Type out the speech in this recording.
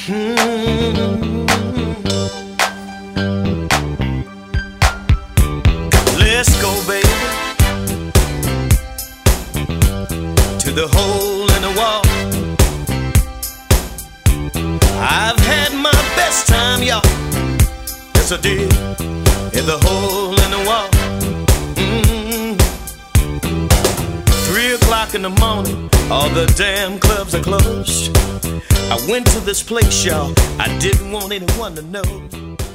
Let's go, baby, to the hole in the wall. I've had my best time, y'all. Yes, I did, in the hole in the wall. 3 o'clock in the morning, all the damn clubs are closed. I went to this place, y'all, I didn't want anyone to know.